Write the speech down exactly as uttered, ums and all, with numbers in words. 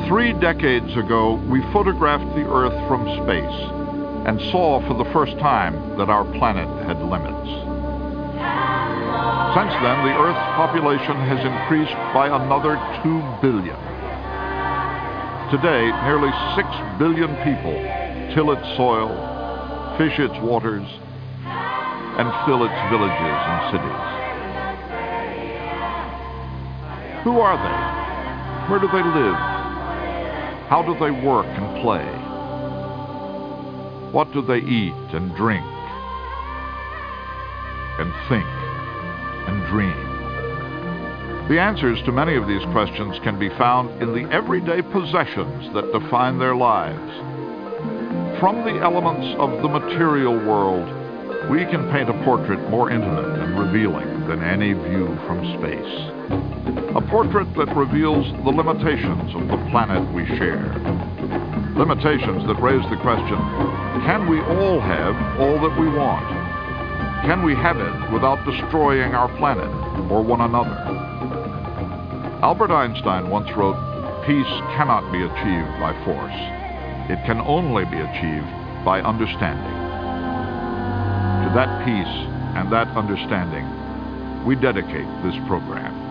Three decades ago, we photographed the Earth from space and saw for the first time that our planet had limits. Since then, the Earth's population has increased by another two billion. Today, nearly six billion people till its soil, fish its waters, and fill its villages and cities. Who are they? Where do they live? How do they work and play? What do they eat and drink and think and dream? The answers to many of these questions can be found in the everyday possessions that define their lives. From the elements of the material world, we can paint a portrait more intimate and revealing than any view from space. A portrait that reveals the limitations of the planet we share. Limitations that raise the question, can we all have all that we want? Can we have it without destroying our planet or one another? Albert Einstein once wrote, "Peace cannot be achieved by force. It can only be achieved by understanding." To that peace and that understanding, we dedicate this program.